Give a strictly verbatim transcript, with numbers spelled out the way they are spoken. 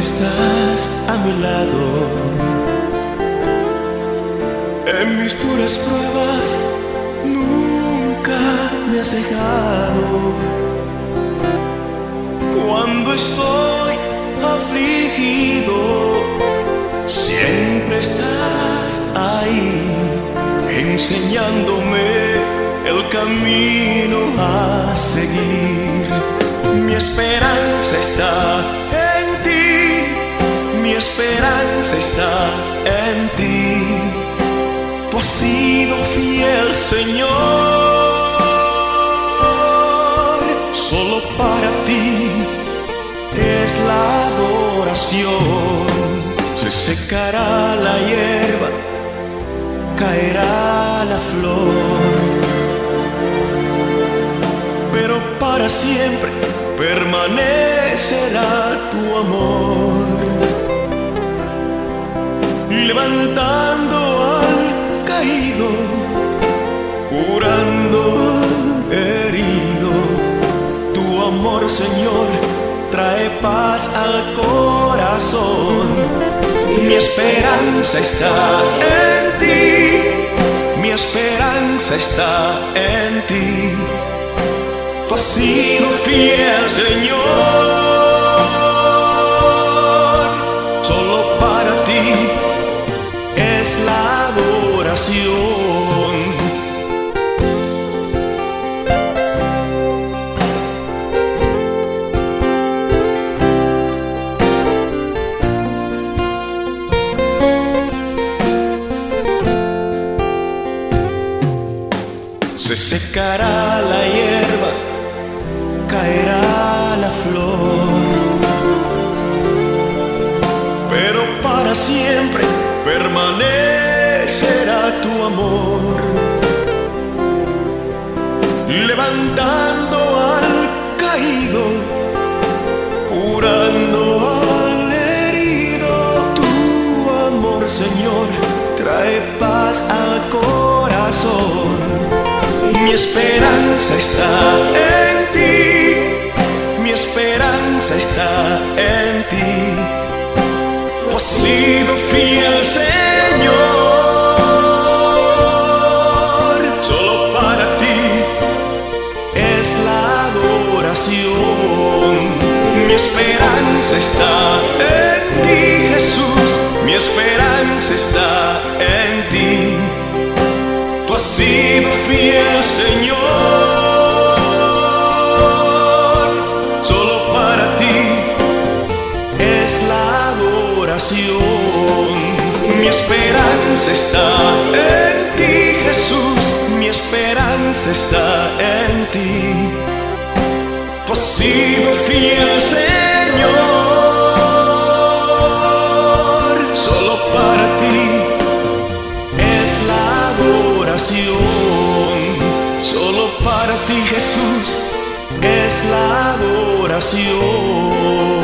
estás a mi lado. En mis duras pruebas nunca me has dejado. Cuando estoy afligido, siempre estás ahí, enseñándome el camino a seguir. Mi esperanza está en ti, mi esperanza está en ti. Tú has sido fiel, Señor. Solo para ti es la adoración. Se secará la hierba, caerá la flor, pero para siempre permanecerá tu amor, levantando al caído, curando al herido. Tu amor, Señor, trae paz al corazón. Mi esperanza está en ti, mi esperanza está en ti. Tú has sido fiel, Señor. Solo para ti es la adoración. Se secará la hierba, caerá la flor, pero para siempre permanecerá tu amor, levantando al caído, curando al herido. Tu amor, Señor, trae paz al corazón. Mi esperanza está en ti, mi esperanza está en ti. Tú has sido fiel, Señor. Solo para ti es la adoración. Mi esperanza está en ti, Jesús. Mi esperanza está en ti. Tú has sido fiel, Señor. Solo para ti es la adoración. Mi esperanza está en ti, Jesús. Mi esperanza está en ti. Tú has sido fiel, Señor. Solo para ti es la adoración. Solo para ti, Jesús, es la adoración.